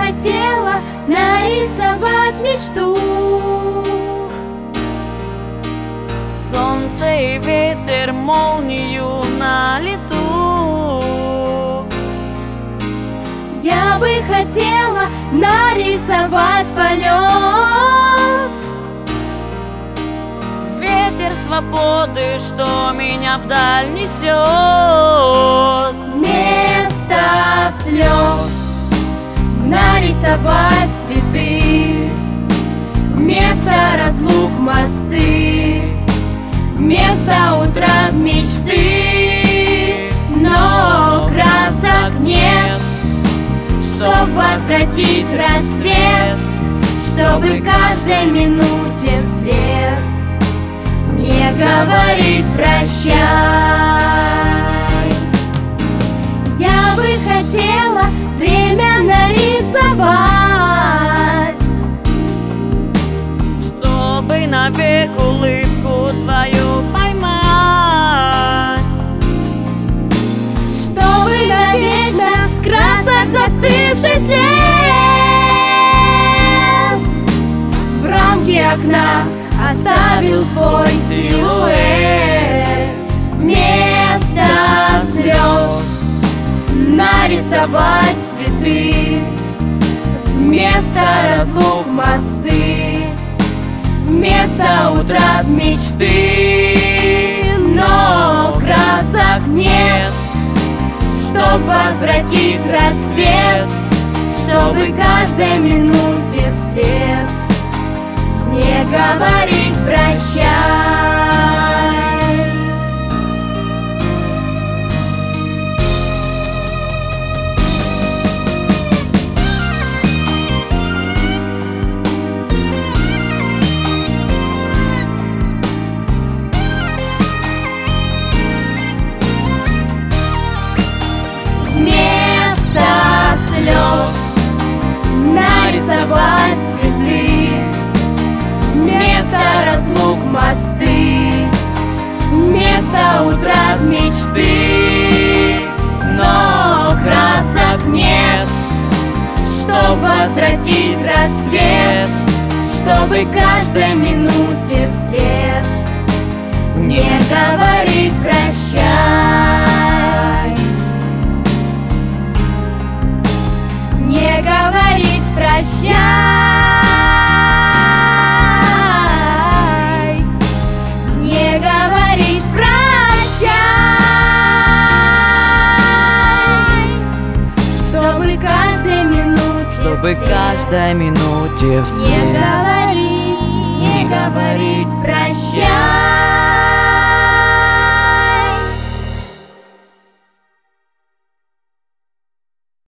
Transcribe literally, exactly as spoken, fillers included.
хотела нарисовать мечту. Солнце и ветер, молнию на лету. Я бы хотела нарисовать полет. Ветер свободы, что меня вдаль несет. Вместо слез нарисовать цветы, вместо разлук мосты, вместо утрат мечты. Но красок нет, чтоб возвратить рассвет, чтобы каждой минуте вслед не говорить прощай. Я бы хотела время нарисовать, чтобы навек улыбку твою поймать, чтобы навечно красок застывший след в рамке окна оставил твой силуэт. Вместо слез нарисовать цветы, вместо разлук мосты, вместо утрат мечты. Но красок нет, чтоб возвратить рассвет, чтобы каждой минуте вслед не говорить прощай. Вместо слез нарисовать цветы, вместо разлук мосты, вместо утрат мечты. Но красок нет, чтоб возвратить рассвет, чтобы каждой минуте вслед не говорить прощай. Не говорить прощай. Не говорить прощай. Чтобы каждой минуте чтобы вслед каждой минуте не вслед говорить, не говорить прощай.